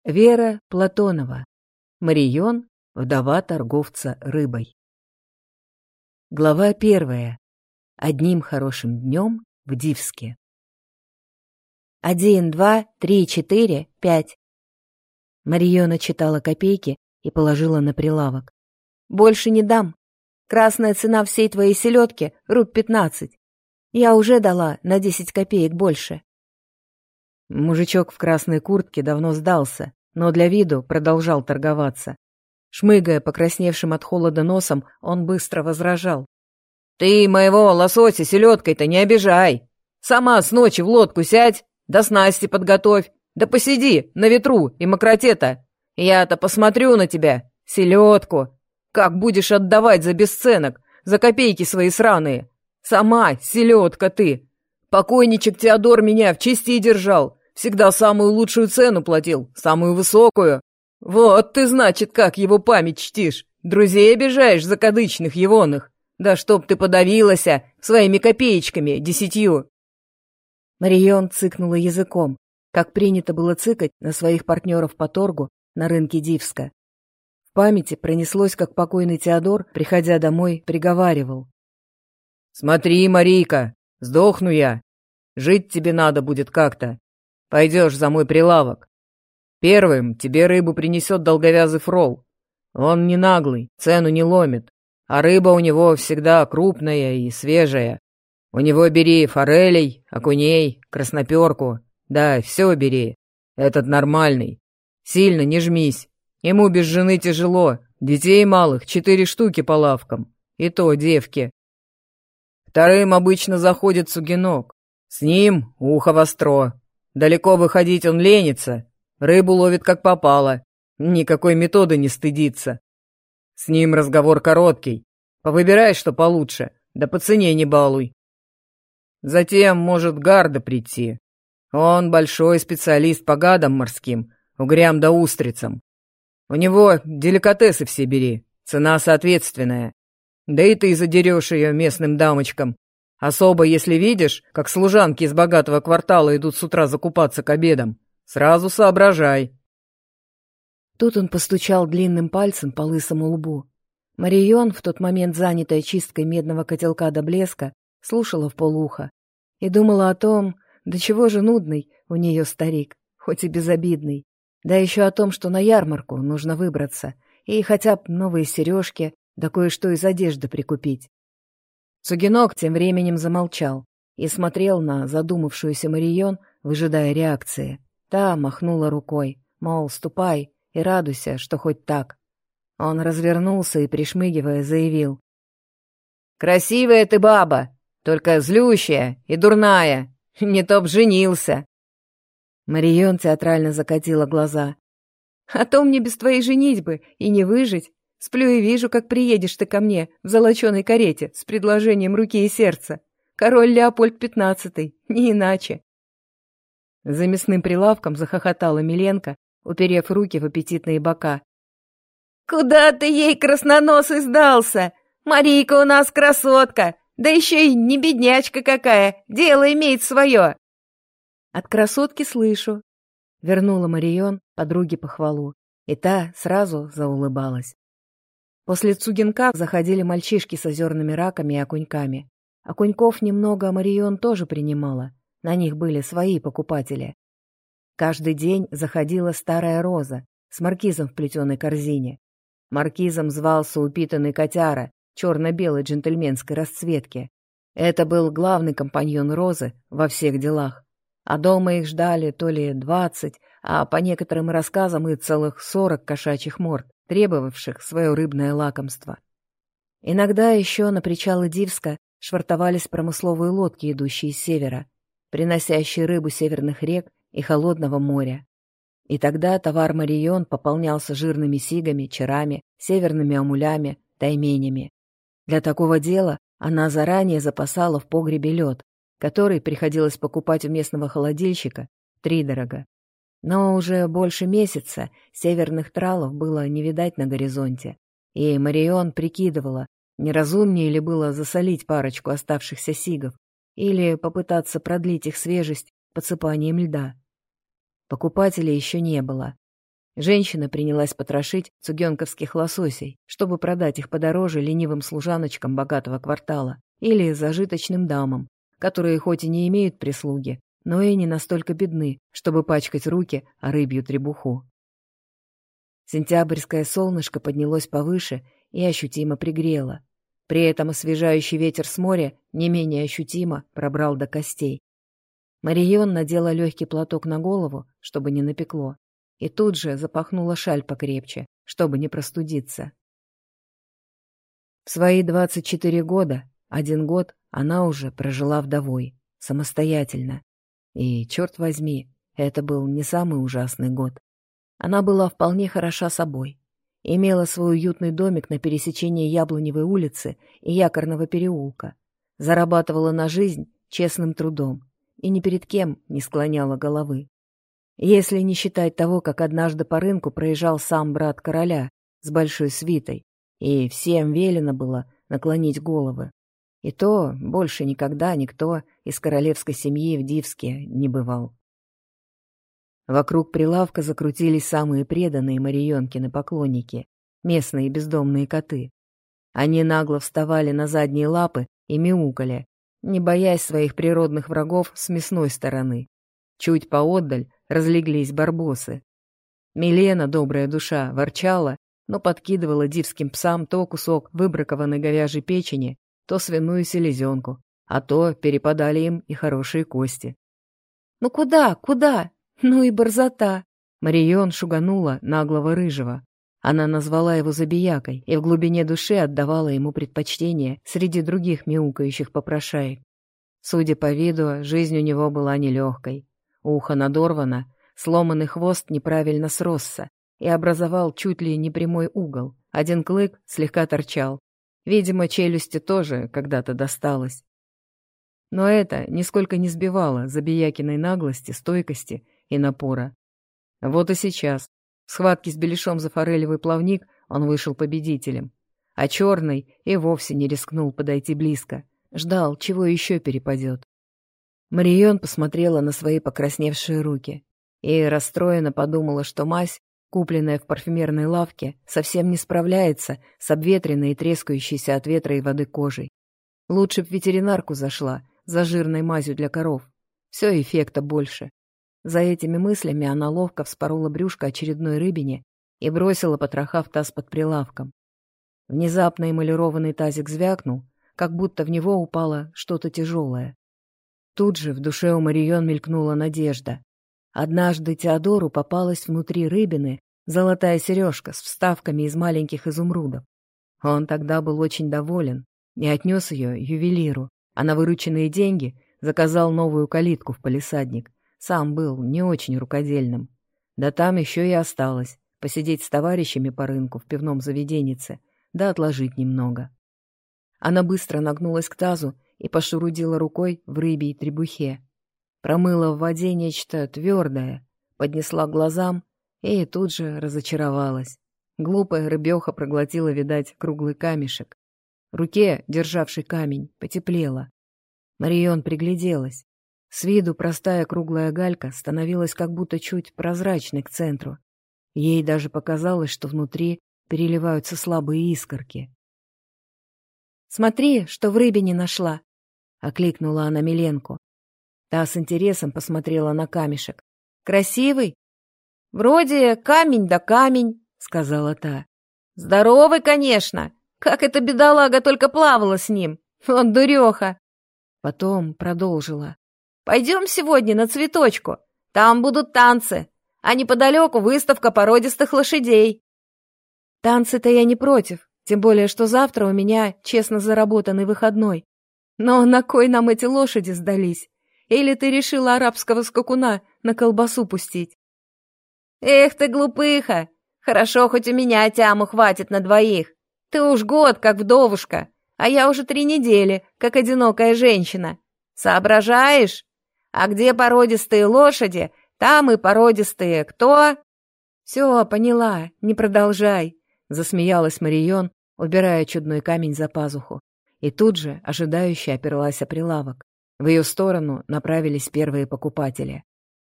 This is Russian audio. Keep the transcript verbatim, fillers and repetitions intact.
Вера Платонова. Марион, вдова торговца рыбой. Глава первая. Одним хорошим днем в Дивске. Один, два, три, четыре, пять. Мариона читала копейки и положила на прилавок. Больше не дам. Красная цена всей твоей селедки — руб пятнадцать. Я уже дала на десять копеек больше. Мужичок в красной куртке давно сдался, но для виду продолжал торговаться. Шмыгая покрасневшим от холода носом, он быстро возражал. «Ты моего лосося селедкой-то не обижай! Сама с ночи в лодку сядь, да снасти подготовь, да посиди на ветру и мокроте-то. Я-то посмотрю на тебя, селедку, как будешь отдавать за бесценок, за копейки свои сраные. Сама селедка ты! Покойничек Теодор меня в чести держал. Всегда самую лучшую цену платил, самую высокую. Вот ты, значит, как его память чтишь. Друзей обижаешь закадычных егоных. Да чтоб ты подавилася своими копеечками десятью. Марион цыкнула языком, как принято было цыкать на своих партнеров по торгу на рынке Дивска. В памяти пронеслось, как покойный Теодор, приходя домой, приговаривал. «Смотри, Марийка, сдохну я. Жить тебе надо будет как-то. Пойдешь за мой прилавок. Первым тебе рыбу принесет долговязый фрол. Он не наглый, цену не ломит, а рыба у него всегда крупная и свежая. У него бери форелей, окуней, красноперку. Да, все бери. Этот нормальный. Сильно не жмись. Ему без жены тяжело. Детей малых четыре штуки по лавкам. И то девки. Вторым обычно заходит сугинок. С ним ухо востро. Далеко выходить он ленится, рыбу ловит как попало, никакой методы не стыдится. С ним разговор короткий, повыбирай, что получше, да по цене не балуй. Затем может Гарда прийти. Он большой специалист по гадам морским, угрям да устрицам. У него деликатесы все бери, цена соответственная. Да и ты задерешь ее местным дамочкам. Особо, если видишь, как служанки из богатого квартала идут с утра закупаться к обедам. Сразу соображай». Тут он постучал длинным пальцем по лысому лбу. Марион, в тот момент занятая чисткой медного котелка до блеска, слушала вполуха и думала о том, до чего же нудный у нее старик, хоть и безобидный, да еще о том, что на ярмарку нужно выбраться и хотя бы новые сережки, да кое-что из одежды прикупить. Сугинок тем временем замолчал и смотрел на задумавшуюся Марион, выжидая реакции. Та махнула рукой, мол, ступай и радуйся, что хоть так. Он развернулся и, пришмыгивая, заявил. «Красивая ты баба, только злющая и дурная, не то б женился». Марион театрально закатила глаза. «А то мне без твоей женитьбы и не выжить. Сплю и вижу, как приедешь ты ко мне в золоченой карете с предложением руки и сердца. Король Леопольд пятнадцатый, не иначе». За мясным прилавком захохотала Миленко, уперев руки в аппетитные бока. «Куда ты ей, красноносый, сдался? Марийка у нас красотка, да еще и не беднячка какая, дело имеет свое». «От красотки слышу», — вернула Марион подруге похвалу, и та сразу заулыбалась. После Цугинка заходили мальчишки с озерными раками и окуньками. Окуньков немного Марион тоже принимала, на них были свои покупатели. Каждый день заходила старая Роза с маркизом в плетеной корзине. Маркизом звался упитанный котяра черно-белой джентльменской расцветки. Это был главный компаньон Розы во всех делах. А дома их ждали то ли двадцать, а по некоторым рассказам и целых сорок кошачьих морд, требовавших свое рыбное лакомство. Иногда еще на причалы Дивска швартовались промысловые лодки, идущие с севера, приносящие рыбу северных рек и холодного моря. И тогда товар Марион пополнялся жирными сигами, черами, северными амулями, тайменями. Для такого дела она заранее запасала в погребе лед, который приходилось покупать у местного холодильщика втридорога. Но уже больше месяца северных тралов было не видать на горизонте, и Марион прикидывала, неразумнее ли было засолить парочку оставшихся сигов или попытаться продлить их свежесть подсыпанием льда. Покупателей еще не было. Женщина принялась потрошить цугенковских лососей, чтобы продать их подороже ленивым служаночкам богатого квартала или зажиточным дамам, которые хоть и не имеют прислуги, но и не настолько бедны, чтобы пачкать руки о рыбью требуху. Сентябрьское солнышко поднялось повыше и ощутимо пригрело. При этом освежающий ветер с моря не менее ощутимо пробрал до костей. Марион надела легкий платок на голову, чтобы не напекло, и тут же запахнула шаль покрепче, чтобы не простудиться. В свои двадцать четыре года, один год, она уже прожила вдовой, самостоятельно. И, черт возьми, это был не самый ужасный год. Она была вполне хороша собой. Имела свой уютный домик на пересечении Яблоневой улицы и Якорного переулка. Зарабатывала на жизнь честным трудом и ни перед кем не склоняла головы. Если не считать того, как однажды по рынку проезжал сам брат короля с большой свитой, и всем велено было наклонить головы. И то больше никогда никто из королевской семьи в Дивске не бывал. Вокруг прилавка закрутились самые преданные Марионкины поклонники, местные бездомные коты. Они нагло вставали на задние лапы и мяукали, не боясь своих природных врагов с мясной стороны. Чуть поотдаль разлеглись барбосы. Милена, добрая душа, ворчала, но подкидывала дивским псам то кусок выбракованной говяжьей печени, то свиную селезенку, а то перепадали им и хорошие кости. «Ну куда, куда? Ну и борзота!» Марион шуганула наглого рыжего. Она назвала его забиякой и в глубине души отдавала ему предпочтение среди других мяукающих попрошаек. Судя по виду, жизнь у него была нелегкой. Ухо надорвано, сломанный хвост неправильно сросся и образовал чуть ли не прямой угол. Один клык слегка торчал. Видимо, челюсти тоже когда-то досталось. Но это нисколько не сбивало Забиякиной наглости, стойкости и напора. Вот и сейчас, в схватке с Беляшом за форелевый плавник, он вышел победителем. А черный и вовсе не рискнул подойти близко. Ждал, чего еще перепадет. Марион посмотрела на свои покрасневшие руки и расстроенно подумала, что мазь, купленная в парфюмерной лавке, совсем не справляется с обветренной и трескающейся от ветра и воды кожей. Лучше б в ветеринарку зашла, за жирной мазью для коров. Все эффекта больше. За этими мыслями она ловко вспорола брюшко очередной рыбине и бросила потроха в таз под прилавком. Внезапно эмалированный тазик звякнул, как будто в него упало что-то тяжелое. Тут же в душе у Марион мелькнула надежда. Однажды Теодору попалась внутри рыбины золотая сережка с вставками из маленьких изумрудов. Он тогда был очень доволен и отнес ее ювелиру, а на вырученные деньги заказал новую калитку в палисадник. Сам был не очень рукодельным. Да там еще и осталось посидеть с товарищами по рынку в пивном заведенице, да отложить немного. Она быстро нагнулась к тазу и пошурудила рукой в рыбьей требухе. Промыла в воде нечто твердое, поднесла к глазам и тут же разочаровалась. Глупая рыбеха проглотила, видать, круглый камешек. Руке, державшей камень, потеплело. Марион пригляделась. С виду простая круглая галька становилась как будто чуть прозрачной к центру. Ей даже показалось, что внутри переливаются слабые искорки. «Смотри, что в рыбине нашла!» — окликнула она Миленку. Та с интересом посмотрела на камешек. «Красивый?» «Вроде камень да камень», — сказала та. «Здоровый, конечно! Как эта бедолага только плавала с ним! Вот дуреха!» Потом продолжила. «Пойдем сегодня на цветочку. Там будут танцы, а неподалеку выставка породистых лошадей». «Танцы-то я не против, тем более, что завтра у меня честно заработанный выходной. Но на кой нам эти лошади сдались? Или ты решила арабского скакуна на колбасу пустить?» «Эх ты, глупыха! Хорошо, хоть у меня тяму хватит на двоих. Ты уж год как вдовушка, а я уже три недели, как одинокая женщина. Соображаешь? А где породистые лошади, там и породистые кто?» «Все, поняла, не продолжай», — засмеялась Марион, убирая чудной камень за пазуху. И тут же ожидающе оперлась о прилавок. В ее сторону направились первые покупатели.